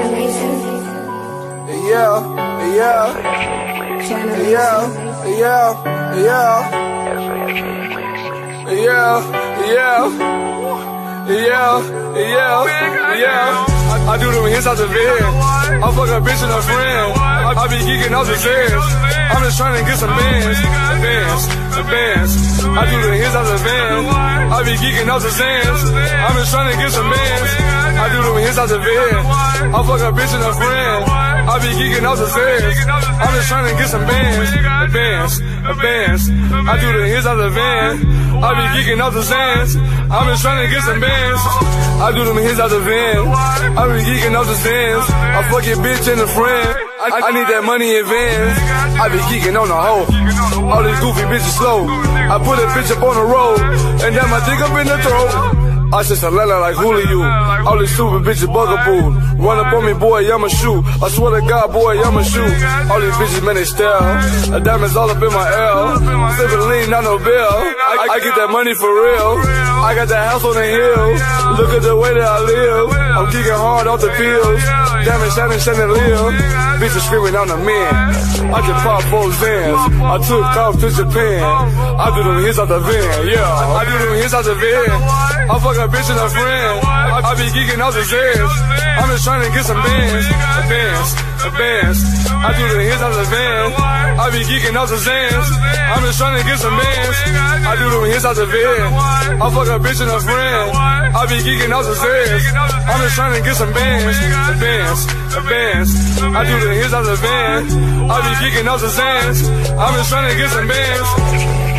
I do them hits out the bed. I fuck a bitch and a friend. I be geeking out the feds. I'm just trying to get some bands. I do the hits out the van. I be geeking out the sands. I'm just trying to get some bands. I do them hits out the bed. I fuck a bitch and a friend. I be geeking out the feds. I'm just trying to get some bands. I do the hits out the van. I be geeking out the sands. I'm just trying to get some bands. I do them hits out the van. I be geeking out the sands. I fuck your bitch and a friend. I need that money in advance. I be geeking on the hoe. All these goofy bitches slow. I put a bitch up on the road, and then my dick up in the throat. I just a lala like Julio. All these stupid bitches bugaboo. Run up on me, boy, I'ma shoot. I swear to God, boy, I'ma shoot. All these bitches, man, they style. The diamonds all up in my L. Sippin' lean, not no bill. I get that money for real. I got that house on the hill. Look at the way that I live. I'm geeking hard off the pills. Diamond shining, chandelier. Bitches screaming on the man. I just pop 4 Zans. I took off to Japan. I do them hits out the van, yeah. I do them hits out the van. I fuck a bitch and a friend. I be geeking out the Zans. I'm just trying to get some bands. I do the hits out the van. I be geeking out the Zans. I'm just trying to get some bands. I do them hits out the van. I fuck a bitch and a friend. I be geeking out the Zans. I'm just trying to get some bands. I do the hits out the van. I be geeking out the Zans. I'm just trying to get some bands.